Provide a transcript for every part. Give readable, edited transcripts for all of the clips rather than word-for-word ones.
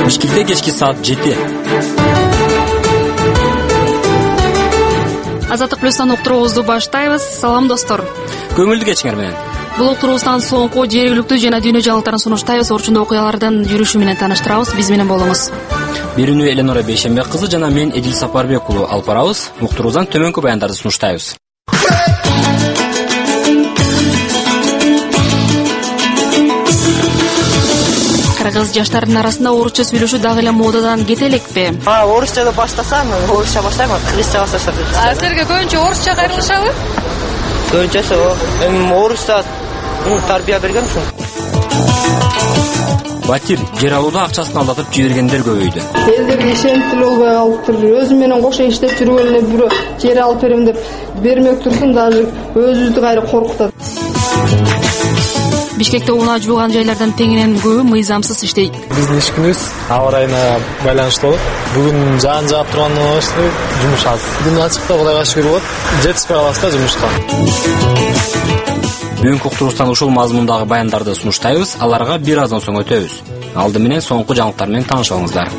Бишкекте кечки саат 7. Азаттык плюстан уктуруубузду баштайбыз. Салам достор. Көңүлдүү кечиңер менен. Бул уктуруубуздан соңку жергиликтүү жана дүйнө жаңылыктарын сунуштайбыз. Орчундуу окуялардан жүрүшү менен тааныштырабыз. Биз менен болуңуз. Биринүү Эленора Бейшенбек кызы жана мен Эдил Сапарбек уулу алып барабыз. Уктуруубуздан төмөнкү баяндарды сунуштайбыз. Кыргыз жаштарынын арасында орусча сүйлөшүү дагы эле модадан кете элекпи? Орусчада баштасам, орусча баштайм, кыргызча баштасам. Силерге көбүнчө орусча кайрылышабы? Көбүнчөсү орусча тарбия берген ушул. Батир жер алууда акчасын алдатып жибергендер көбөйдү. Элдерге ишенчтүү болбой калыптыр. Өзү менен кошо иштеп жүрүп эле бирөө жер алып берем деп бермек турсун, даже өзүбүздү кайра коркутат. Бишкекте унаа жууган жайлардан теңинен көбү мыйзамсыз иштейт. Биздин иш күнүбүз аба ырайына байланыштуу болот. Бүгүн жаан жаап тургандан баштап жумуш аз. Күн ачыкта Кудайга шүгүр болот. Жетишпей калабыз да жумушка. Бүгүнкү уктуруубуздан ушул мазмундагы баяндарды сунуштайбыз. Аларга бир аздан соң өтөбүз. Алды менен соңку жаңылыктар менен таанышыңыздар.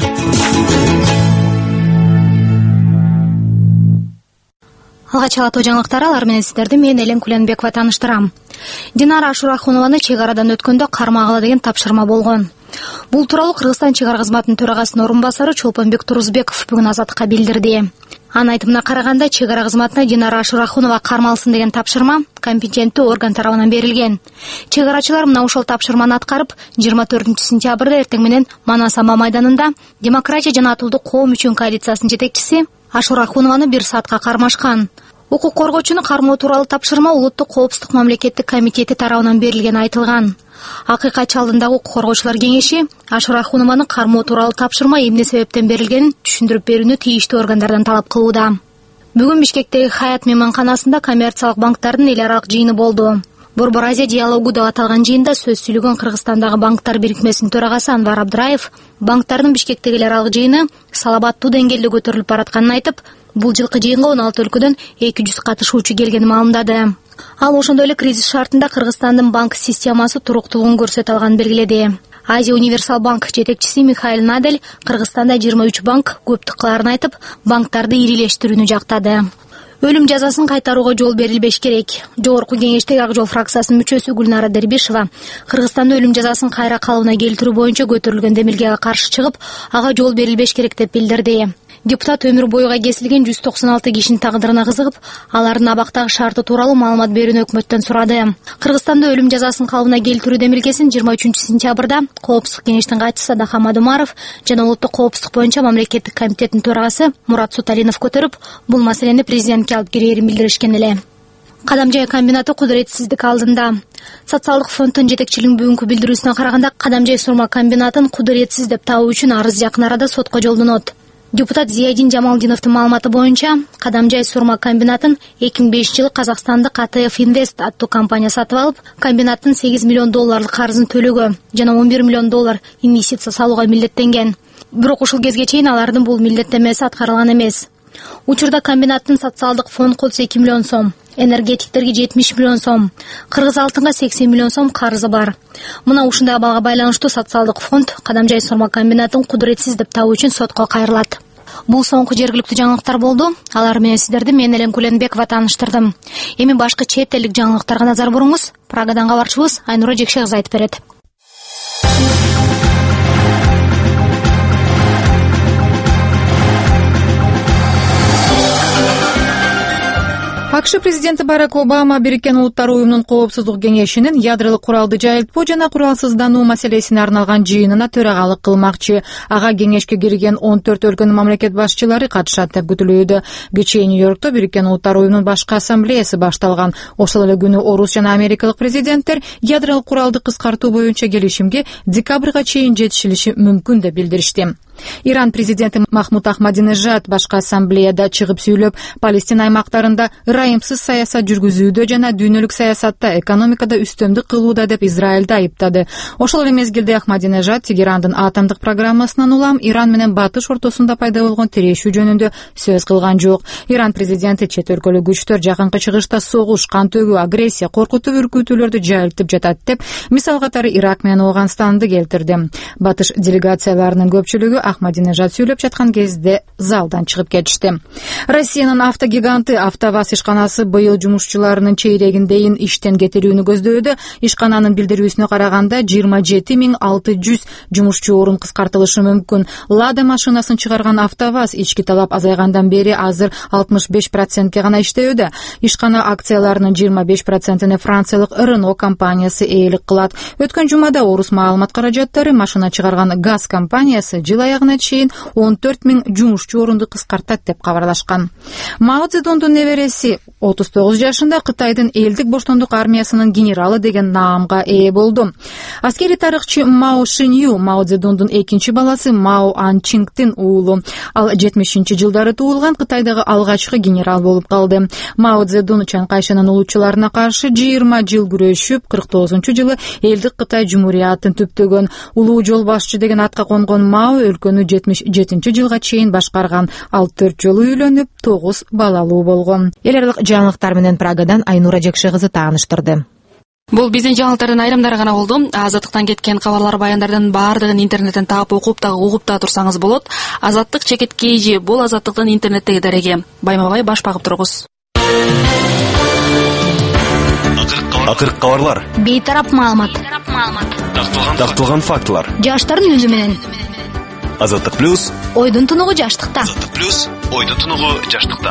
Алгач алатуу жаңылыктар, алар менен сиздерди мен Элен Куленбекова тааныштырам. Динара Ашурахунованы чек арадан өткөндө кармагыла деген тапшырма болгон. Бул тууралуу Кыргызстан чек ара кызматынын төрагасынын орун басары Чолпонбек Турузбеков бүгүн Азаттыкка билдирди. Анын айтымына караганда, чек ара кызматына Динара Ашурахунова кармалсын деген тапшырма компетенттүү орган тарабынан берилген. Чек арачылар мына ошол тапшырманы аткарып, 24-сентябрда эртең менен Манас Ама майданында Демократия жана Атылдуу коом үчүн коалициясынын жетекчиси Ашурахунованы 1 саатка кармашкан. Укук коргоочуну кармоо тууралуу тапшырма Улуттук коопсуздук мамлекеттик комитети тарабынан берилгени айтылган. Акыйкатчы алдындагы укук коргоочулар кеңеши Ашурахунованы кармоо тууралуу тапшырма эмне себептен берилгенин түшүндүрүп берүүнү тийиштүү органдардан талап кылууда. Бүгүн Бишкектеги Хаят мейманканасында коммерциялык банктардын эл аралык жыйыны болду. Борбор Азия диалогу деп аталган жыйында сөз сүйлөгөн Кыргызстандагы банктар бирикмесинин төрагасы Анвар Абдраев банктардын Бишкектеги эл аралык жыйыны салабаттуу деңгээлде көтөрүлүп баратканын айтып, бул жылкы жыйынга 16 өлкөдөн 200 катышуучу келгенин маалымдады. Ал ошондой эле кризис шартында Кыргызстандын банк системасы туруктуулугун көрсөтө алганын белгиледи. Азия Универсал банк жетекчиси Михаил Надель Кыргызстанда 23 банк көптүк кыларын айтып, банктарды ирилештирүүнү жактады. Өлүм жазасын кайтарууга жол берилбеш керек. Жогорку кеңештеги Ак жол фракциясынын мүчөсү Гүлнара Дербишева Кыргызстанда өлүм жазасын кайра калыбына келтирүү боюнча көтөрүлгөн демилгеге каршы чыгып, ага жол берилбеш керек деп билдирди. Депутат өмүр боюга кесилген 196 кишинин тагдырына кызыгып, алардын абактагы шарты тууралуу маалымат берүүнү өкмөттөн сурады. Кыргызстанда өлүм жазасын калыбына келтирүү демилгесин 23-сентябрда Коопсуздук кеңештин катчысы Дахамад Умаров жана Улуттук коопсуздук боюнча мамлекеттик комитеттин төрагасы Мурат Суталинов көтөрүп, бул маселени президентке алып кирээрин билдиришкен эле. Кадамжай комбинаты кудуретсиздик алдында. Социалдык фонддун жетекчилигинин бүгүнкү билдирүүсүнө караганда, Кадамжай сурма комбинатын кудуретсиз деп табуу үчүн арыз жакын арада сотко жолдонот. Депутат Зиядин Жамалдиновдун маалыматы боюнча, Кадамжай сурма комбинатын 2005-жылы Казакстандык АТФ Инвест аттуу компания сатып алып, комбинаттын $8 миллион карызын төлөгө жана $11 миллион инвестиция салууга милдеттенген. Бирок ушул кезге чейин алардын бул милдеттенмеси аткарылган эмес. Учурда комбинаттын социалдык фонд колсу 2 миллион сом, энергетиктерге 70 миллион сом, Кыргыз алтынга 80 миллион сом карызы бар. Мына ушундай абалга байланыштуу социалдык фонд Кадамжай сурма комбинатын кудуретсиз деп табуу үчүн сотко кайрылат. Бул соңку жергиликтүү жаңылыктар болду. Алар менен сиздерди мен Элен Куленбекова тааныштырдым. Эми башка чет элдик жаңылыктарга назар буруңуз. Прагадан кабарчыбыз Айнура Жекше кызы айтып берет. АКШ президенти Барак Обама Бириккен Улуттар уюмунун коопсуздук кеңешинин ядролук куралды жайылтпоо жана куралсыздануу маселесине арналган жыйынына төрагалык кылмакчы. Ага кеңешке кирген 14 өлкөнүн мамлекет башчылары катышат деп күтүлүүдө. Кечээ Нью-Йоркто Бириккен Улуттар уюмунун башкы ассамблеясы башталган. Ошол эле күнү орус жана америкалык президенттер ядролук куралды кыскартуу боюнча келишимге декабрга чейин жетишилиши мүмкүн деп билдиришти. Иран президенти Махмуд Ахмадинежад башкы ассамблеяда чыгып сүйлөп, Палестина аймактарында ырайымсыз саясат жүргүзүүдө жана дүйнөлүк саясатта, экономикада үстөмдүк кылууда деп Израилди айыптады. Ошол эле мезгилде Ахмадинежад Тегерандын атомдук программасынан улам Иран менен Батыш ортосунда пайда болгон тирешүү жөнүндө сөз кылган жок. Иран президенти чет өлкөлүк күчтөр жакынкы чыгышта согуш, кан төгүү, агрессия, коркутуу, үркүтүүлөрдү жайылтып жатат деп мисал катары Ирак менен Ооганстанды келтирди. Батыш делегацияларынын көпчүлүгү Ахмадинежад сүйлөп жаткан кезде залдан чыгып кетишти. Россиянын автогиганты АвтоВАЗ ишканасы быйыл жумушчуларынын чейрегиндейин иштен кетирүүнү көздөүүдө. Ишкананын билдирүүсүнө караганда 27 600 жумушчу орун кыскартылышы мүмкүн. Лада машинасын чыгарган АвтоВАЗ ички талап азайгандан бери азыр 65%ке гана иштөөдө. Ишкана акцияларынын 25%-ни франциялык Renault компаниясы ээлик кылат. Өткөн жумада орус маалымат каражаттары машина чыгарган ГАЗ компаниясы жыл аягына чейин 14 000 жумушчу орунду кыскартат деп кабарлашкан. Мао Цзедундун небереси 39 жашында Кытайдын элдик боштондук армиясынын генералы деген наамга ээ болду. Аскери тарыхчы Мао Шинью Мао Цзедундун экинчи баласы Мао Анчингдин уулу. Ал 70-жылдары туулган Кытайдагы алгачкы генерал болуп калды. Мао Цзедун Чан Кайшынын улуучуларына каршы 20 жыл күрөшүп, 49-жылы элдик Кытай Жумуриятын түптөгөн. Улуу жол башчы деген атка конгон Мао өлкөнү 77-жылга чейин башкарган. Ал 4 жолу үйлөнүп, 9 балалуу болгон. Эл аралык жаңылыктар менен Прагадан Айнура Жекше кызы тааныштырды. Бул биздин жаңылыктардын айрымдары гана болду. Азаттыктан кеткен кабарлар, баяндардын баардыгын интернеттен таап, окуп дагы угуп да турсаңыз болот. Азаттык чекит KG, бул Азаттыктын интернеттеги дареги. Байма-бай баш багып туруңуз. Акыркы кабарлар, бейтарап маалымат, такталган фактылар. жаштардын үнү менен. Азаттык плюс, Ойдун тунугу жаштыкта. Азаттык плюс, ойдун тунугу жаштыкта.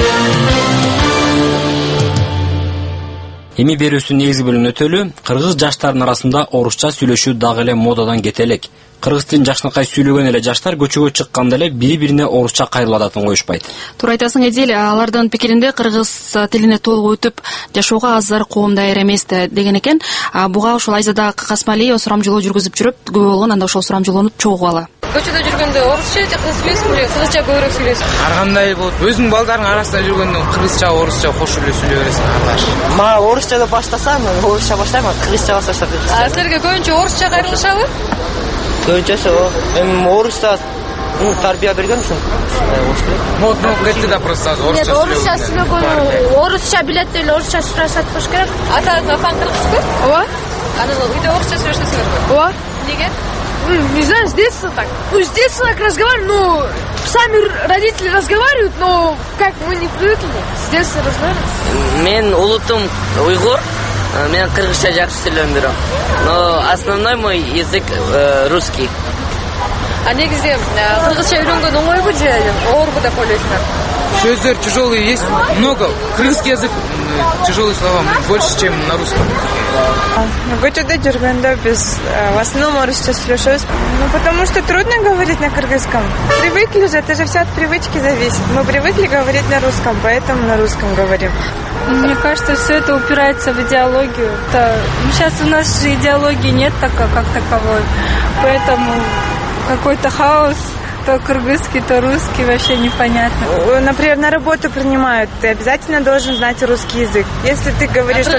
Эми берүүсүнүн негизги бөлүгүнө өтөлү. Кыргыз жаштарынын арасында орусча сүйлөшүү дагы эле модадан кете элек. Кыргыз тилин жакшынакай сүйлөгөн эле жаштар көчөгө чыкканда эле бири-бирине орусча кайрылуу адатын коюшпайт. Туура айтасың, Эдил. Алардын пикиринде кыргыз тилине толук өтүп жашоого азыр коом даяр эмес деген экен. Буга ошол Айзада Касмалиева сурамжылоо жүргүзүп жүрөт. Көп болгон, анда ошол сурамжылоону чогуу ала. Көчөдө жүргөндө орусча же кыргыз сүйлөйсүңбү, кыргызча көбүрөөк сүйлөйсүңбү? Ар кандай болот. Өзүң балдарың арасында жүргөндө кыргызча, орусча кошуп эле сүйлөй бересиң арлаш. Мага орусчада баштасам, орусча баштайм, кыргызча баштасам. Силерге көбүнчө орусча кайрылышабы? Көбүнчөсү эми орусча тарбия берген үчүн модно кетти да просто орусча. Нет, орусча сүйлөгөн, орусча билет деле орусча сүйлөшөт болуш керек. Апаң кыргызбы? Ооба. Анан үйдө орусча сүйлөшөсүңөрбү? Ооба. Эмнеге? Не знаю, с детства так. Ну, с детства так разговариваем, но сами родители разговаривают, но как мы не привыкли, с детства разговариваем. Мен улутум уйгур, мен кыргызча жакшы сүйлөп берем. Но основной мой язык русский. А негизи кыргызча үйрөнгөн оңойбу же оорбу деп ойлойсуңар? Сөздөр тяжелые есть, много. Кыргызский язык тяжелые слова больше, чем на русском. Көчөдө жүргөндө биз в основном орусча сүйлөшөбүз. Ну, потому что трудно говорить на кыргызском. Привыкли же, это же все от привычки зависит. Мы привыкли говорить на русском, поэтому на русском говорим. Мне кажется, все это упирается в идеологию. Сейчас у нас же идеологии нет как таковой, поэтому какой-то хаос. То кыргызский, то русский, вообще непонятно. Например, на работу принимают, ты обязательно должен знать русский язык. Если ты говоришь только...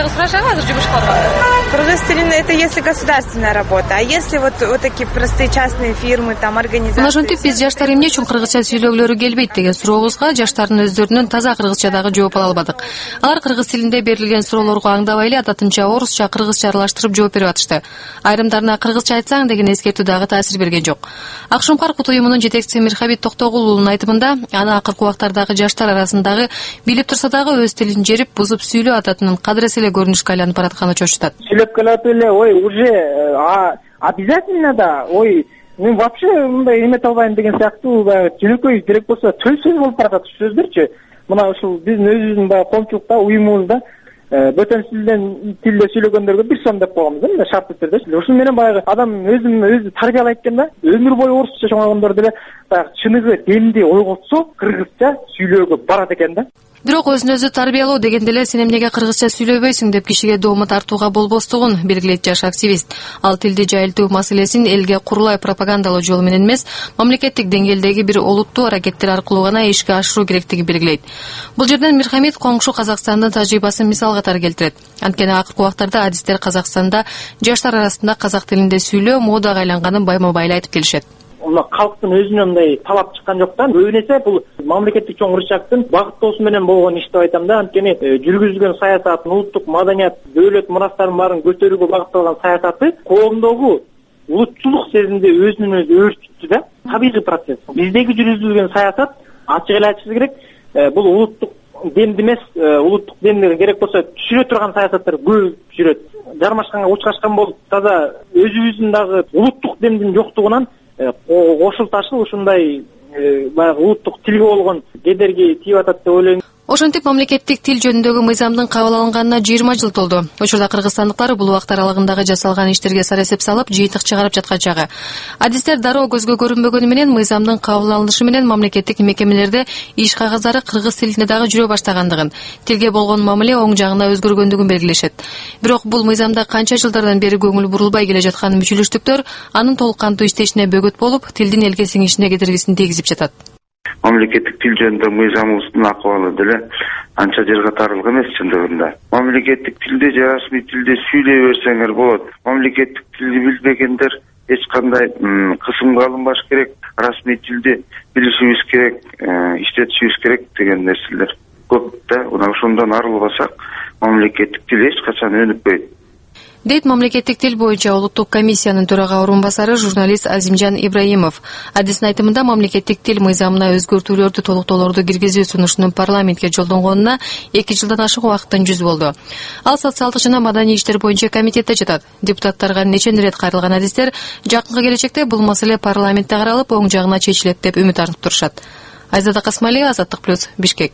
Кыргыз тилинде это если государственная работа, а если вот такие простые частные фирмы, там организации... Ошентип биз жаштар эмне үчүн кыргызча сүйлөгүлөрү келбейт деген сурообузга жаштардын өздөрүнүн таза кыргызчадагы жооп ала албадык. Алар кыргыз тилинде берилген суроолорго аңдабай эле ататынча орусча, кыргызча аралаштырып жооп берип атышты. Айрымдарына кыргызча айтсаң деген эскертүү дагы таасир берген жок. Акшумкар уюмунун жетекчиси Мирхабит Токтогулунун айтымында, аны акыркы убактардагы жаштар арасындагы билип турса дагы өз тилин жерип, бузуп сүйлөө адатынын кадыресе эле көрүнүшкө айланып баратканы чочутат. Сүйлөп келип эле, ой, уже обязательно да, ой, мен вообще мындай эмете албайм деген сыяктуу баягы жөнөкөй керек болсо төл сөз болуп баратат сөздөрчү. Мына ушул биздин өзүбүздүн баягы коомчулукта, уюмубузда бөтөн тилде сүйлөгөндөргө бир сом деп коебуз да, мындай шарттуу түрдө. Ушун менен баягы адам өзү тарбиялайт экен да, өмүр бою орусча чоңойгондор деле баягы чыныгы демди ойготсо кыргызча сүйлөөгө барат экен да. Бирок өзүн өзү тарбиялоо дегенде эле сен эмнеге кыргызча сүйлөбөйсүң деп кишиге доомат тартууга болбостугун белгилейт жаш активист. Ал тилди жайылтуу маселесин элге курулай пропагандалоо жолу менен эмес, мамлекеттик деңгээлдеги бир олуттуу аракеттер аркылуу гана ишке ашыруу керектиги белгилейт. Бул жерден Мирхамид коңшу Казакстандын тажрыйбасын мисал катары келтирет. Анткени акыркы убактарда адистер Казакстанда жаштар арасында казак тилинде сүйлөө модага айланганын байма-байла айтып келишет. Калктын өзүнөн мындай талап чыккан жок да. Көбүнесе бул мамлекеттик чоң рычагдын багыттоосу менен болгон иш деп айтам да. Анткени жүргүзүлгөн саясат, улуттук маданият, дөөлөт мурастарын баарын көтөрүүгө багытталган саясаты коомдогу улутчулук сезимди өзүнөн өзү өөрчүттү да. Табигый процесс. Биздеги жүргүзүлгөн саясат ачык эле айтышыбыз керек. Бул улуттук демди эмес, улуттук демди керек болсо түшүрө турган саясаттар көп жүрөт. Жармашканга учкашкан болуп таза өзүбүздүн дагы улуттук демдин жоктугунан кошул ташыл ушундай баягы улуттук тилге болгон кедерги тийип атат деп ойлойм. Ошентип мамлекеттик тил жөнүндөгү мыйзамдын кабыл алынганына 20 жыл толду. Учурда кыргызстандыктар бул убакыт аралыгындагы жасалган иштерге сарасеп салып, жыйынтык чыгарып жаткан чагы. Адистер дароо көзгө көрүнбөгөнү менен мыйзамдын кабыл алынышы менен мамлекеттик мекемелерде иш кагаздары кыргыз тилинде дагы жүрө баштагандыгын, тилге болгон мамиле оң жагына өзгөргөндүгүн белгилешет. Бирок бул мыйзамда канча жылдардан бери көңүл бурулбай келе жаткан мүчүлүштүктөр анын толук кандуу иштешине бөгөт болуп, тилдин элге сиңишине кедергисин тийгизип жатат. Мамлекеттик тил жөнүндө мыйзамыбыздын акыбалы деле анча жырга тарылган эмес чындыгында. Мамлекеттик тилде же расмий тилде сүйлөй берсеңер болот. Мамлекеттик тилди билбегендер эч кандай кысымга алынбаш керек. Расмий тилди билишибиз керек, иштетишибиз керек деген нерселер көп да. Ошондон арылбасак, мамлекеттик тил эч качан өнүкпөйт. Дейт мамлекеттик тил боюнча улуттук комиссиянын төрага орун басары журналист Азимжан Ибраимов. Адистин айтымында мамлекеттик тил мыйзамына өзгөртүүлөрдү толуктоолорду киргизүү сунушунун парламентке жолдонгонуна 2 жылдан ашык убакыттан жүз болду. Ал социалдык жана маданий иштер боюнча комитетте жатат. Депутаттарга нече ирет кайрылган адистер жакынкы келечекте бул маселе парламентте каралып, оң жагына чечилет деп үмүт артып турушат. Айзада Касмалиева, Азаттык плюс, Бишкек.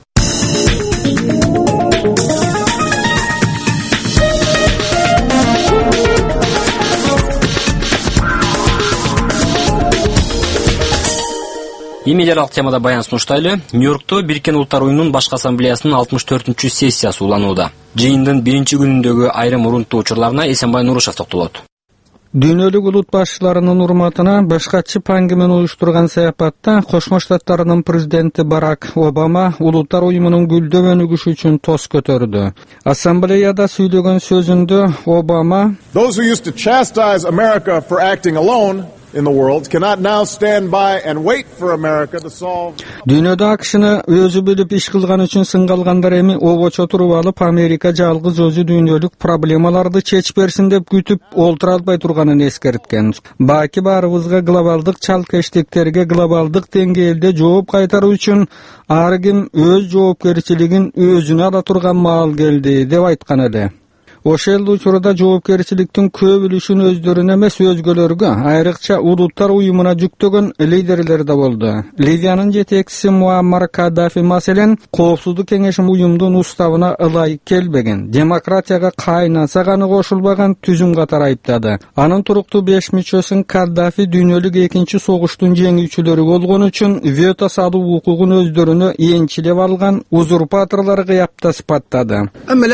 Эми эл аралык темада баян сунуштайлы. Нью-Йоркто Бириккен Улуттар Уюмунун башкы ассамблеясынын 64-чү сессиясы уланууда. Жыйындын биринчи күнүндөгү айрым урунттуу учурларына Эсенбай Нурушев токтолот. Дүйнөлүк улут башчыларынын урматына башкачы Панги менен уюштурган саяпатта Кошмо Штаттарынын президенти Барак Обама Улуттар Уюмунун гүлдөп өнүгүшү үчүн тост көтөрдү. Ассамблеяда сүйлөгөн сөзүндө Обама Those who used to chastise America for acting alone in the world cannot now stand by and wait for America to solve. Дүйнөдө акшыны өзү билип иш кылган үчүн сынгалгандар эми обочо туруп алып Америка жалгыз өзү дүйнөлүк проблемаларды чечип берсин деп күтүп олтура албай турганын эскерткен. Баки баарыбызга глобалдык чалкештиктерге глобалдык деңгээлде жооп кайтаруу үчүн ар ким өз жоопкерчилигин өзүнө ала турган маал келди деп айткан эле. Ошол учурда жоопкерчиликтин көп үлүшүн өздөрүнө эмес өзгөлөргө, айрыкча Улуттар Уюмуна жүктөгөн лидерлер да болду. Ливиянын жетекчиси Муаммар Каддафи маселен Коопсуздук кеңеши уюмдун уставына ылайык келбеген, демократияга кайнаса гана кошулбаган түзүм катары айыптады. Анын туруктуу 5 мүчөсүн Каддафи дүйнөлүк экинчи согуштун жеңүүчүлөрү болгон үчүн вето салуу укугун өздөрүнө энчилеп алган узурпаторлор кыяпта сыпаттады.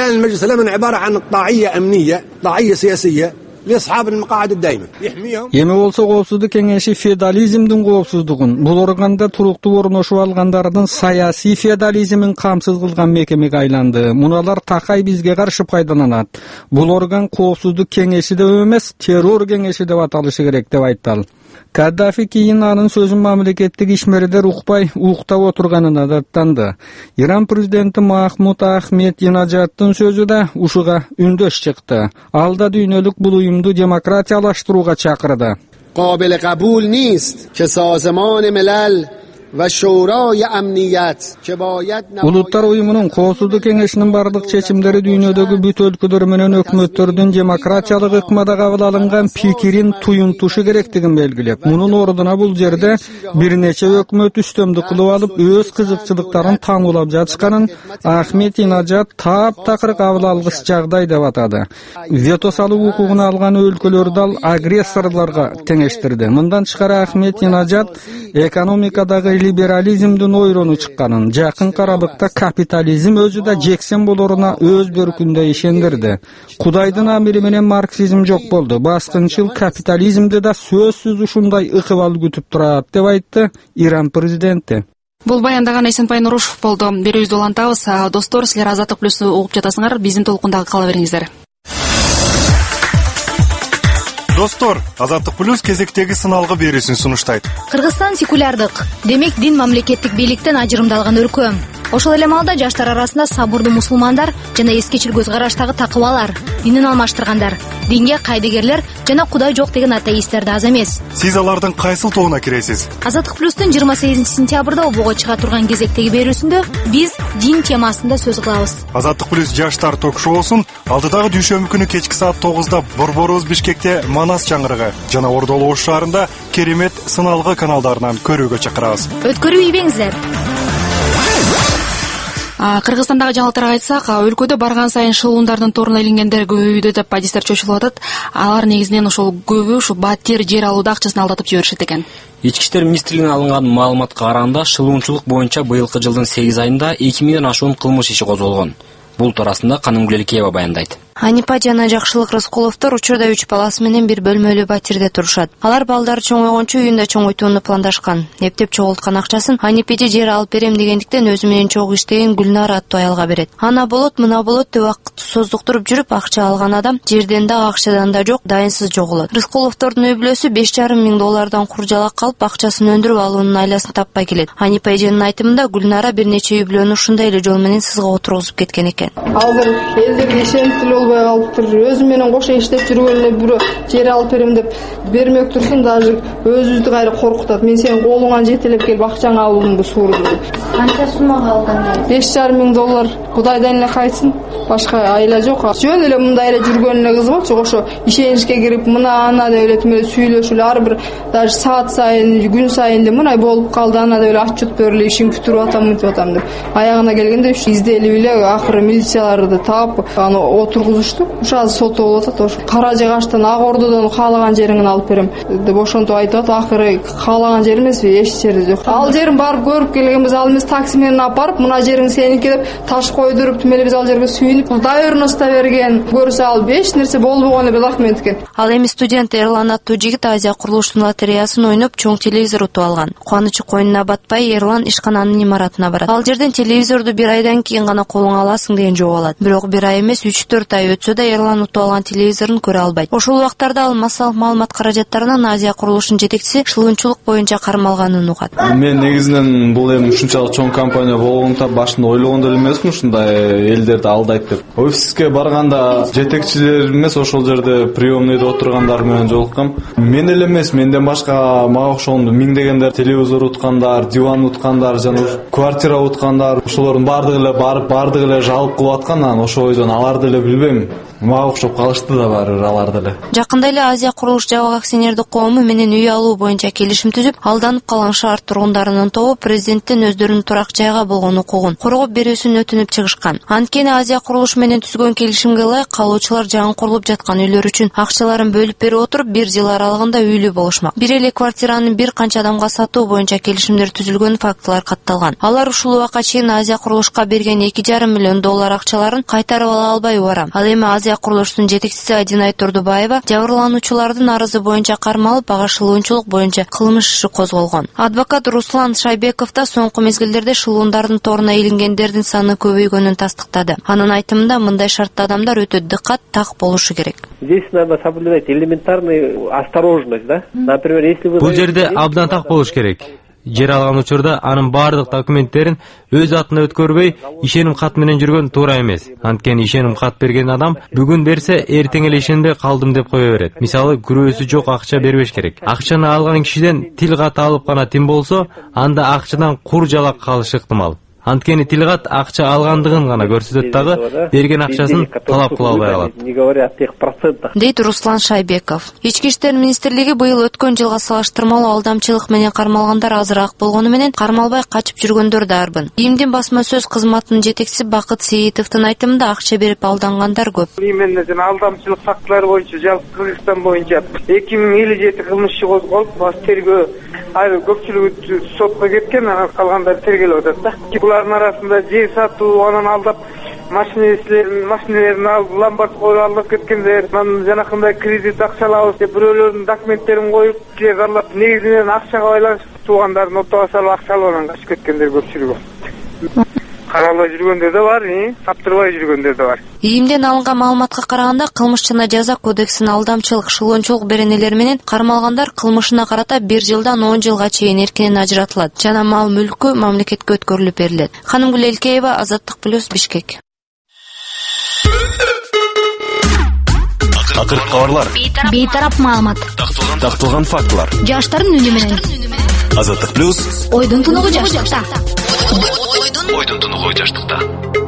ضعية أمنية ضعية سياسية لأصحاب المقاعد الدائمة يحميهم. Эми болсо Коопсуздук кеңеши федерализмдин коопсуздугун, булорганда туруктуу орношуп алгандардын саясий федерализмин камсыз кылган мекемеге айланды. Муналар такай бизге каршы пайдаланат. Бул орган Коопсуздук кеңеши деп эмес, террор кеңеши деп аталышы керек деп айтты. Каддафи кийин анын сөзүн мамлекеттик ишмердер укпай, уктап отурганына даттанды. Иран президенти Махмуд Ахмединежаддын сөзү да ушуга үндөш чыкты. Ал да дүйнөлүк бул уюмду демократиялаштырууга чакырды. قابل قبول نیست که سازمان ملل ve şurayı emniyet ki bayet Улуттар уюмунун Коопсуздук кеңешинин бардык чечимдери дүйнөдөгү бүт өлкөлөр менен өкмөттөрдүн демократиялык ыкмада кабыл алынган пикирин туюнтушу керектигин белгилеп, мунун ордуна бул жерде бир нече өкмөт үстөмдүк кылып алып өз кызыкчылыктарын таңуулап жатышканын Ахмединежад таптакыр кабыл алгыс жагдай деп атады. Вето салуу укугун алган өлкөлөрдү ал агрессорлорго теңештирди. Мындан тышкары Ахмединежад экономикадагы либерализмдин ойрону чыкканын, жакынкы аралыкта капитализм өзү да жексен болоруна өз бөркүндө ишендирди. Кудайдын амири менен марксизм жок болду. Баскынчыл капитализмде да сөзсүз ушундай ыкыбал күтүп турат деп айтты Иран президенти. Бул баяндаган Эсенбай Нурушев болду. Берүүбүздү улантабыз. Достор, силер Азаттык плюсту угуп жатасыңар. Биздин толкундагы кала бериңиздер. Достор, Азаттык плюс кезектеги сыналгы берүүсүн сунуштайт. Кыргызстан секулярлык, демек дин мамлекеттик бийликтен ажырымдалган өлкө. Ошол эле маалда жаштар арасында сабырдуу мусулмандар жана эскечил көз караштагы такыбалар, динин алмаштыргандар, динге кайдыгерлер жана Кудай жок деген атеисттер да аз эмес. Сиз алардын кайсыл тобуна киресиз? Азаттык плюстун 28-сентябрда обого чыга турган кезектеги берүүсүндө биз дин темасында сөз кылабыз. Азаттык плюс жаштар ток-шоусун алдыдагы дүйшөмбү күнү кечки саат 9-да Борборубуз Бишкекте Манас чаңгырыгы жана Ордолуу Ош шаарында Керемет сыналгы каналдарынан көрүүгө чакырабыз. Өткөрүү ийбеңиздер. Кыргызстандагы жаңылыктарга айтсак, өлкөдө барган сайын шылуундардын торуна илингендер көбөйүүдө деп адистер чочулуп атат. Алар негизинен ошол көбү ушу батир жер алууда акчасын алдатып жиберишет экен. Ички иштер министрлигинен алынган маалыматка караганда, шылуунчулук боюнча быйылкы жылдын 8 айында 2000ден ашуун кылмыш иши козголгон. Бул туурасында Канымгүлеликеева баяндайт. Анипа жана Жакшылык Рыскуловдор учурда 3 баласы менен бир бөлмөлүү батирде турушат. Алар балдары чоңойгончо үйүндө чоңойтууну пландашкан. Эптеп чогулткан акчасын Анипеде жер алып берем дегендиктен өзү менен чогуу иштеген Гүлнара аттуу аялга берет. Ана болот, мына болот деп убакытты создуктуруп жүрүп акча алган адам жерден да акчадан да жок, дайынсыз жоголот. Рыскуловдордун үй бүлөсү $5,500 кур жалак калып акчасын өндүрүп алуунун айласын таппай келет. Анипа эженин айтымында Гүлнара бир нече үй бүлөнү ушундай эле жол менен сызга отургузуп кеткен экен. Азыр элдерге ишенчтүү болбой калыптыр. Өзү менен кошо иштеп жүргөн эле бирөө жер алып берем деп бермек турсун, даже өзүбүздү кайра коркутат. Мен сени колуңан жетелеп келип акчаңы алуумду суурдум. Канча суммага алган? $5,500. Кудайдан эле кайтсын, башка айла жок. Жөн эле мындай эле жүргөн эле кыз болчу, ошо ишеничке кирип мына ана деп эле тиме сүйлөшүп, ар бир даже саат сайын, күн сайын эле мындай болуп калды, ана деп эле отчет берип эле ишин бүтүрүп атам, мынтип атам деп. Аягына келгенде изделип эле акыры милицияларды таап, аны отургузушту. Ушул сот болуп атат. Ошо Кара Жыгачтан Ак Ордодон каалаган жериңин алып берем деп ошентип айтып атат. Акыры каалаган жер эмес, эч жерде жок. Ал жерин барып көрүп келгенбиз, ал эмес такси менен алып барып, мына жериң сеники деп таш койдуруп, тимеле биз ал жерге сүйүнүп, доверенность да берген. Көрсө ал эч нерсе болбогон эле документ экен. Ал эми студент Эрлан аттуу жигит Азия курулуштун лотереясын ойноп чоң телевизор утуп алган. Кубанычы койнуна батпай Эрлан ишкананын имаратына барат. Ал жерден телевизорду бир айдан кийин гана колуңа аласың деген жол алат. Бирок бир ай эмес 3-4 ай өтсө да Эрлан утуп алган телевизорун көрө албайт. Ошол убактарда ал массалык маалымат каражаттарынан Азия курулушунун жетекчиси шылуунчулук боюнча кармалганын угат. Мен негизинен бул эми ушунчалык чоң компания болгондуктан башында ойлогон деле эмесмин ушундай элдерди алдайт деп. Офиске барганда жетекчилер эмес, ошол жерде приемныйда отургандар менен жолуккам. Мен эле эмес, менден башка мага окшогон миңдегендер телевизор уткандар, диван уткандар жана квартира уткандар, ошолордун баардыгы эле барып, баардыгы эле жалып кылып аткан. Анан ошол бойдон аларды эле билбейм. Мага окшоп калышты да баары аларды эле. Жакында эле Азия курулуш жабык акционердик коому менен үй алуу боюнча келишим түзүп, алданып калган шаар тургундарынын тобу президенттен өздөрүнүн турак жайга болгон укугун коргоп берүүсүн өтүнүп чыгышкан. Анткени Азия курулуш менен түзгөн келишимге ылайык калуучулар жаңы курулуп жаткан үйлөр үчүн акчаларын бөлүп берип отуруп 1 жыл аралыгында үйлүү болушмак. Бир эле квартираны бир канча адамга сатуу боюнча келишимдер түзүлгөн фактылар катталган. Алар ушул убакка чейин Азия курулушка берген $2,5 миллион акчаларын кайтарып ала албай бара. Ал эми Азия курулуштун жетекчиси Адинай Турдубаева жабырлануучулардын арызы боюнча кармалып, ага шылуунчулук боюнча кылмыш иши козголгон. Адвокат Руслан Шайбеков да соңку мезгилдерде шылуундардын торуна илингендердин саны көбөйгөнүн тастыктады. Анын айтымында мындай шартта адамдар өтө дыккат, так болушу керек. Здесь надо соблюдать элементарную осторожность, да? Например, если вы... Бул жерде абдан так болуш керек. Жер алган учурда анын баардык документтерин өз атына өткөрбөй, ишеним кат менен жүргөн туура эмес. Анткени ишеним кат берген адам бүгүн берсе, эртең эле ишенбей калдым деп кое берет. Мисалы, күрөөсү жок акча бербеш керек. Акчаны алган кишиден тил кат алып гана тим болсо, анда акчадан кур жалак калышы ыктымал. Анткени тилгат акча алгандыгын гана көрсөтөт дагы, берген акчасын талап кыла албай калат. Дейт Руслан Шайбеков. Ички иштер министрлиги быйыл өткөн жылга салыштырмалуу алдамчылык менен кармалгандар азыраак болгону менен кармалбай качып жүргөндөр да арбын. ИИМдин басма сөз кызматынын жетекчиси Бакыт Сейитовдун айтымында акча берип алдангандар көп. Именно алдамчылык фактылары боюнча жалпы Кыргызстан боюнча 2057 кылмыш иши козголуп, бас тергөө айрым көпчүлүгү сотко кеткен, анан калгандары тергелип атат да. Булардын арасында жер сатуу, анан алдап машинелерин алып ломбард коюп алдап кеткендер, анан жанакындай кредит акча алабыз деп бирөөлөрдүн документтерин коюп, килер алып негизинен акчага байланыштуу туугандарын ортого салып акча алып анан качып кеткендер көпчүлүгү. Каралбай жүргөндөр да бар, таптырбай жүргөндөр да бар. ИИМден алынган маалыматка караганда, кылмыш жана жаза кодексинин алдамчылык, шылоончулук беренелери менен кармалгандар кылмышына карата 1 жылдан 10 жылга чейин эркинен ажыратылат жана мал мүлкү мамлекетке өткөрүлүп берилет. Ханымгүл Элкеева, Азаттык плюс, Бишкек. Акыркы кабарлар, бейтарап маалымат, такталган фактылар. Жаштардын үнү менен. Азаттык плюс. Ойдун тунугу жаштыкта. Ойдун тунугу жаштыкта.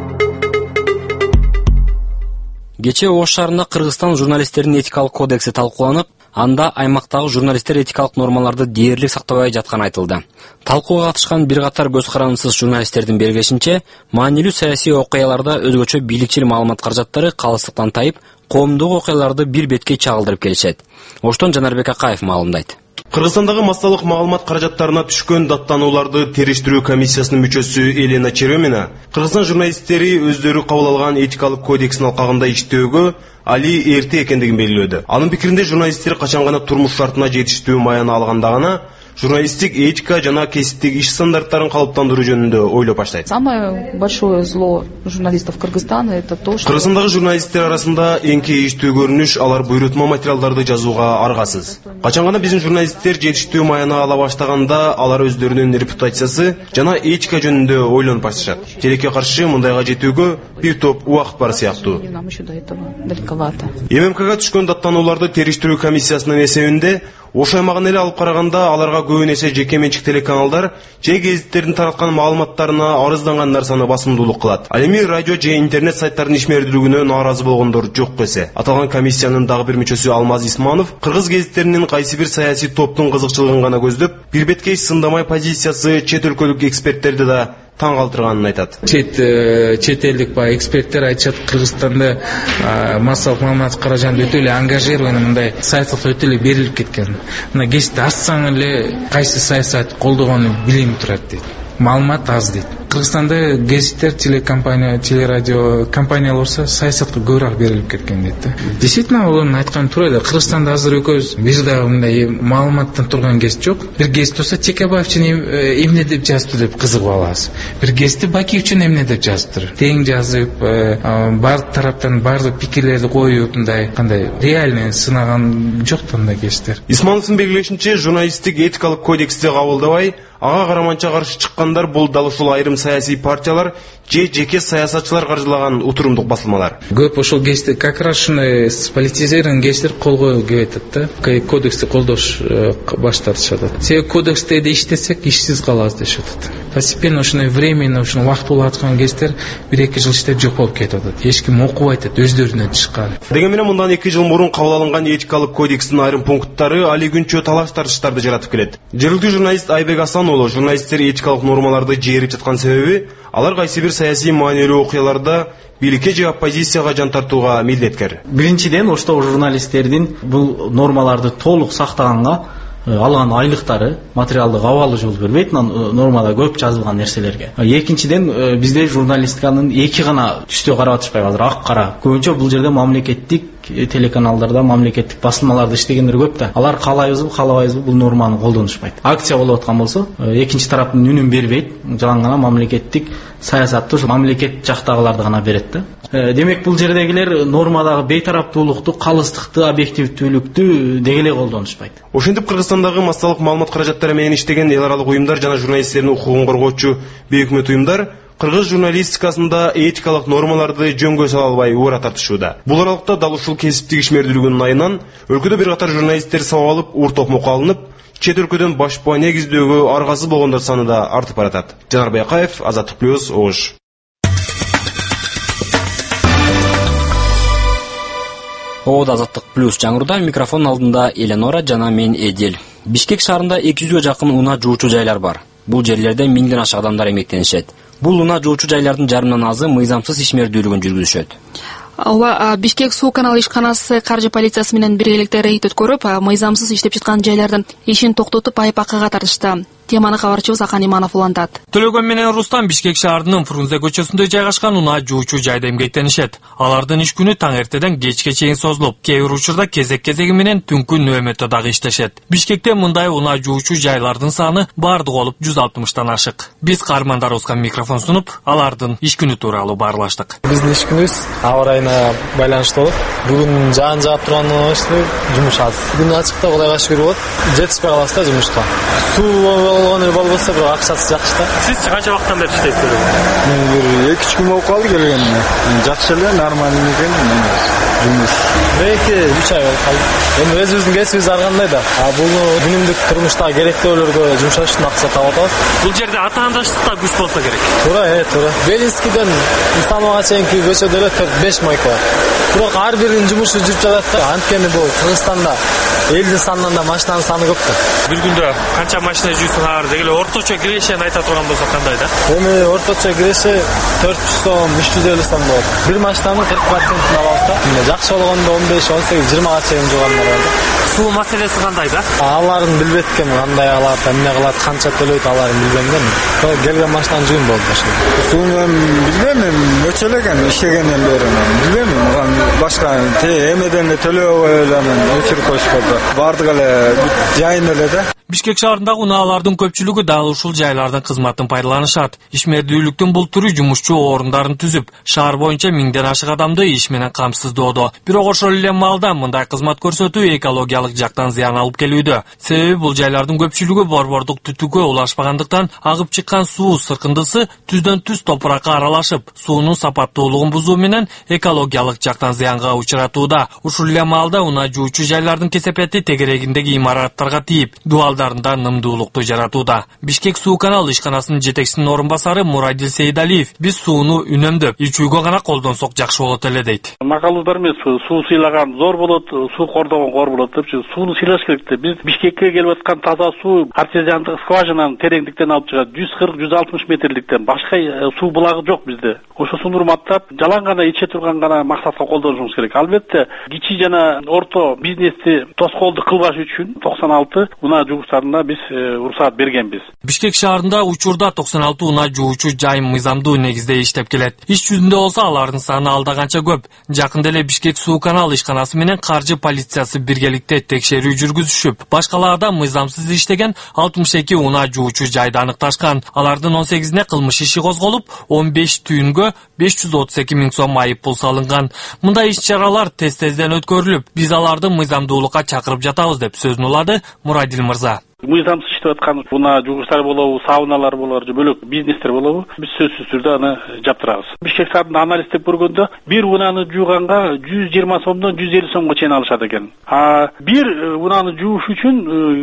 Кечээ Ош шаарында Кыргызстан журналисттеринин этикалык кодекси талкууланып, анда аймактагы журналисттер этикалык нормаларды дээрлик сактабай жатканы айтылды. Талкууга катышкан бир катар көз карандысыз журналисттердин белгилешинче, маанилүү саясий окуяларда өзгөчө бийликчил маалымат каражаттары калыстыктан тайып, коомдук окуяларды бир бетке чагылдырып келишет. Оштон Жанарбек Акаев маалымдайт. Кыргызстандагы массалык маалымат каражаттарына түшкөн даттанууларды териштирүү комиссиясынын мүчөсү Елена Черемина Кыргызстан журналисттери өздөрү кабыл алган этикалык кодекстин алкагында иштөөгө али эрте экендигин белгилөөдө. Анын пикиринде журналисттер качан гана турмуш шартына жетиштүү маяны алганда гана журналисттик этика жана кесиптик иш стандарттарын калыптандыруу жөнүндө ойлоп баштайт. Самое большое зло журналистов Кыргызстана это то, что Кыргызстандагы журналисттер арасында эң кейиштүү көрүнүш алар буйрутма материалдарды жазууга аргасыз. Качан гана биздин журналисттер жетиштүү маяны ала баштаганда алар өздөрүнүн репутациясы жана этика жөнүндө ойлонуп башташат. Телекке каршы мындайга жетүүгө бир топ убакыт бар сыяктуу. нам еще до этого далековато. ММКга түшкөн даттанууларды териштирүү комиссиясынын эсебинде Ош аймагын эле алып караганда аларга көбүн эсе жеке менчик телеканалдар же гезиттердин тараткан маалыматтарына арыздангандар саны басымдуулук кылат. Ал эми радио же интернет сайттардын ишмердүүлүгүнө нааразы болгондор жок эсе. Аталган комиссиянын дагы бир мүчөсү Алмаз Исманов кыргыз гезиттеринин кайсы бир саясий топтун кызыкчылыгын гана көздөп, бир беткей сындамай позициясы чет өлкөлүк эксперттерди да таң калтырганын айтат. Чет элдик эксперттер айтышат, Кыргызстанда массалык маалымат каражаты өтө эле ангажированный мындай сайттар өтө эле берилип кеткен. Мына гезитти ачсаң эле кайсы саясат колдогонун билинип турат дейт. Маалымат аз дейт. Кыргызстанда гезиттер, телекомпания, телерадио компаниялар болсо саясатка көбүрөөк берилип кеткен дейт. Действительно, алардын айтканы туура эле. Кыргызстанда азыр экөөбүз бир дагы мындай маалыматтан турган гезит жок. Бир гезит болсо Текебаев үчүн эмне деп жазыптыр деп кызыгып алабыз. Бир гезитти Бакиев үчүн эмне деп жазыптыр. Тең жазып, бар тараптан бардык пикирлерди коюп, мындай кандай реальный сынаган жок да мындай гезиттер. Исмановдун белгилешинче, журналисттик этикалык кодексти кабылдабай, ага караманча каршы чыккандар бул дал ушул айрым саясий партиялар же жеке саясатчылар каржылаган утурумдук басылмалар. Көп ошол гезитти как раз ушундай политизирован гезиттер колго келип атат да. Кодексти колдош баш тартышат. Себеби кодексте иштесек ишсиз калабыз дешип атат. Постепенно ушундай временно ушун убакыт болуп аткан гезиттер 1-2 жыл иштеп жок болуп кетип атат. Эч ким окубай атат, өздөрүнөн чыккан. Деген менен мындан 2 жыл мурун кабыл алынган этикалык кодекстин айрым пункттары али күнчө талаш тартыштарды жаратып келет. Жергиликтүү журналист Айбек Асан журналисттер этикалык нормаларды жээрип жаткан себеби алар кайсы бир саясий маанилүү окуяларда бийликке же оппозицияга жан тартууга милдеткер. Биринчиден, ошто журналисттердин бул нормаларды толук сактаганга алган айлыктары материалдык абалы жол бербейт, нормада көп жазылган нерселерге. Экинчиден, бизде журналистиканын эки гана түстө карап атышпайбы, азыр ак кара. Көбүнчө бул жерде мамлекеттик телеканалдарда, мамлекеттик басылмаларда иштегендер көп да. Алар каалайбызбы, каалабайбызбы бул норманы колдонушпайт. Акция болуп аткан болсо, экинчи тараптын үнүн бербейт, жалаң гана мамлекеттик саясатты мамлекет жактагыларды гана берет да. Демек бул жердегилер нормадагы бейтараптуулукту, калыстыкты, объективдүүлүктү деги эле колдонушпайт. Ошентип Кыргызстандагы массалык маалымат каражаттары менен иштеген эл аралык уюмдар жана журналисттердин укугун коргоочу бейөкмөт уюмдар кыргыз журналистикасында этикалык нормаларды жөнгө сала албай уура тартышууда. Бул аралыкта дал ушул кесиптик ишмердүүлүгүнүн айынан өлкөдө бир катар журналисттер сабап алып, ур токмокко алынып, чет өлкөдөн башпа негиздөөгө аргасыз болгондор саны да артып баратат. Жанарбек Акаев, Азаттык плюс, Ош. Ода Азаттык плюс жаңыруда микрофон алдында Эленора жана мен Эдил. Бишкек шаарында 200ге жакын унаа жуучу жайлар бар. Бул жерлерде 1000ден ашык адамдар эмгектенишет. Бул унаа жуучу жайлардын жарымынан азы мыйзамсыз ишмердүүлүгүн жүргүзүшөт. ооба, Бишкек суу каналы ишканасы каржы полициясы менен биргеликте рейд өткөрүп, мыйзамсыз иштеп жаткан жайлардын ишин токтотуп айып акыга тартышты. Теманы кабарчыбыз Акан Иманов улантат. Төлөгөн менен Рустам Бишкек шаарынын Фрунзе көчөсүндө жайгашкан унаа жуучу жайда эмгектенишет. Алардын иш күнү таң эртеден кечке чейин созулуп, кээ бир учурда кезек-кезеги менен түнкү нөөмөтө дагы иштешет. Бишкекте мындай унаа жуучу жайлардын саны бардыгы болуп 160тан ашык. Биз каармандарыбызга микрофон сунуп, алардын иш күнү тууралуу баарлаштык. Биздин иш күнүбүз аба ырайына байланыштуу болот. Бүгүн жаан жаап турганына баштап жумуш аз. Күн ачыкта кудайга шүгүр болот. Жетишпей калабыз да жумушка. Суу болгон эле болбосо бирок акчасы жакшы да. Сиз канча вакыттан бери иштейсиз? Мен бир 2-3 күн болуп калды келгенине. Жакшы эле, нормальный экен жумуш. 2-3 ай болуп калды. Эми өзүбүздүн кесибибиз ар кандай да. Буну күнүмдүк турмуштагы керектөөлөргө жумшаш үчүн акча таап атабыз. Бул жерде атаандаштык да күч болсо керек. Туура, туура. Белинскийден Исламовго чейинки көчөдө эле 4-5 мойка бар. Бирок ар биринин жумушу жүрүп жатат да. Анткени бул Кыргызстанда элдин санынан да машинанын саны көп да. Бир күндө канча машина жүйсүңөр деген орточо кирешени айта турган болсо кандай да? Эми орточо киреше 400 сом, 350 сом болот. Бир машинанын 40%-ын алабыз да. Жакшы болгондо 15-18-20га чейин жуугандар бар да. Суу маселеси кандай да? Аларын билбейт экенмин, кандай алат, эмне кылат, канча төлөйт аларын билбейм да. Келген машинаны жуйм болду башка. Сууну билбейм, өчө эле экен, иштегенден бери билбейм. Башка эмеден эле төлөбөй эле өчүрүп коюшпаду. Бардык эле жайын эле да. Бишкек шаарындагы унаалардын көпчүлүгү дагы ушул жайлардын кызматын пайдаланышат. Ишмердүүлүктүн бул түрү жумушчу орундарын түзүп, шаар боюнча 1000ден ашык адамды иш менен камсыздоодо. Бирок ошол эле маалда мындай кызмат көрсөтүү экологиялык жактан зыян алып келүүдө. Себеби бул жайлардын көпчүлүгү борбордук түтүккө улашпагандыктан агып чыккан суу сыркындысы түздөн түз топуракка аралашып, суунун сапаттуулугун бузуу менен экологиялык жактан зыянга учуратууда. Ушул эле маалда унаа жуучу жайлардын кесепети тегерегиндеги имараттарга тийип, дуалдарында нымдуулукту жаратууда. Бишкек суу канал ишканасынын жетекчисинин орун басары Мурадил Сейдалиев: биз сууну үнөмдөп, ичүүгө гана колдонсок жакшы болот эле дейт. Макалуудар эмес, суу сыйлаган зор болот, суу кордогон кор болот депчи, сууну сыйлаш керек да. Биз Бишкекке келип аткан таза суу артезиандык скважинанын тереңдиктен алып чыгат, 140-160 метрликтен. Башка суу булагы жок бизде. Ошосун урматтап, жалаң гана иче турган гана максатка колдонушубуз керек. Албетте, кичи жана орто бизнести тоскоолдук кылбаш үчүн 96 унаа жуугучтарына биз уруксаат бергенбиз. Бишкек шаарында учурда 96 унаа жуучу жайым мыйзамдуу негизде иштеп келет. Иш жүзүндө болсо алардын саны алда канча көп. Жакында эле Бишкек суу канал ишканасы менен каржы полициясы биргеликте текшерүү жүргүзүшүп, башкаларда мыйзамсыз иштеген 62 унаа жуучу жайды аныкташкан. Алардын 18-ине кылмыш иши козголуп, 15 түйүнгө 532 000 сом айып пул салынган. Мындай иш-чаралар тез-тезден өткөрүлүп, биз аларды мыйзамдуулукка чакырып жатабыз деп сөзүн улады Мурадил мырза. Мыйзамсыз иштеп аткан унаа жуугучтар болобу, сауналар болобу, же бөлөк бизнестер болобу, биз сөзсүз түрдө аны жаптырабыз. Бишкек шаарында анализдеп көргөндө бир унааны жууганга 120 сомдон 150 сомго чейин алышат экен. Бир унааны жууш үчүн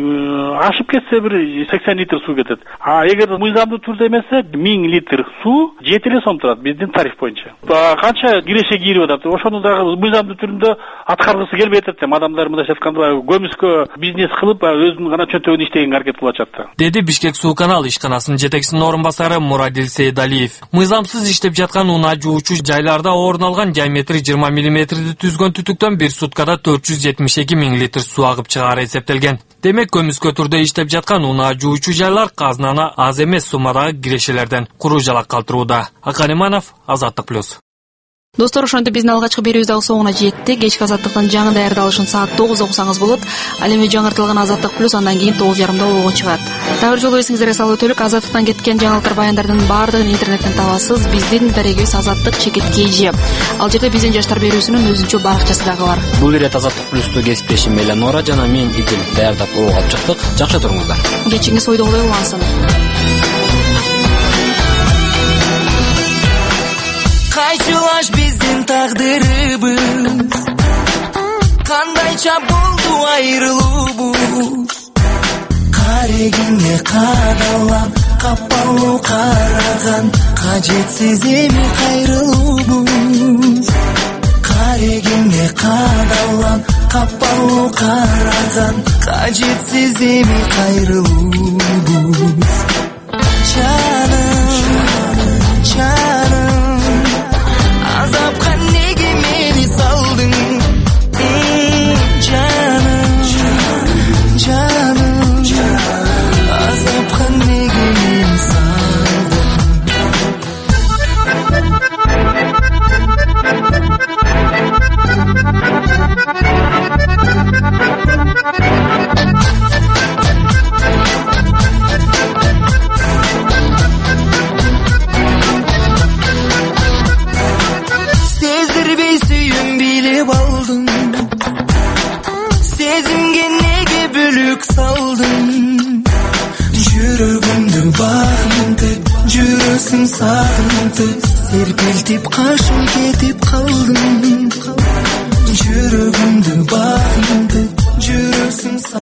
ашып кетсе бир 80 литр суу кетет. Эгер мыйзамдуу түрдө эмесе 1000 литр суу 7 сом турат биздин тариф боюнча. Канча киреше кирип атат, ошону дагы мыйзамдуу түрүндө аткаргысы келбей атат. Адамдар мындайча айтканда көмүскө бизнес кылып өзүнүн гана чөнтөгүн иштеген аракет кылып атат. Деди Бишкек суу канал ишканасынын жетекчисинин орун басары Мурадил Сейдалиев. Мыйзамсыз иштеп жаткан унаа жуучу жайларда орун алган диаметри 20 мм түзгөн түтүктөн бир суткада 472 000 литр суу агып чыгаары эсептелген. Демек көмүскө түрдө иштеп жаткан унаа жуучу жайлар казнаны аз эмес суммадагы кирешелерден куру жалак калтырууда. Акан Иманов, Азаттык плюс. Достор, ошентип биздин алгачкы берүүбүз дагы соңуна жетти. Кечки Азаттыктын жаңы даярдалышын саат 9 окусаңыз болот. Ал эми жаңыртылган Азаттык плюс андан кийин 9:30 болго чыгат. Дагы бир жолу эсиңиздарга салып өтөлүк, Азаттыктан кеткен жаңылыктар, баяндардын баардыгын интернеттен табасыз. Биздин дарегибиз Азаттык _KG. Ал жерде биздин жаштар берүүсүнүн өзүнчө баракчасы дагы бар. Бул ирет Азаттык плюсту кесиптешим Эленора жана мен Идил даярдап алып чыктык. Жакшы туруңуздар. Кечиңиз ойдогулай улансын. Кайчылаш биздин тагдырыбыз, кандайча болду айрылуубуз. Карегиңе кадалап, капалуу караган, кажетсиз эми кайрылуубуз. Карегиңе кадалап, капалуу караган, кажетсиз эми кайрылуубуз. Жаным, азапка неге мени жүрөсүң сагынтып серпилтип кашып кетип калдым жүрөгүмдү багынтып жүрөсүң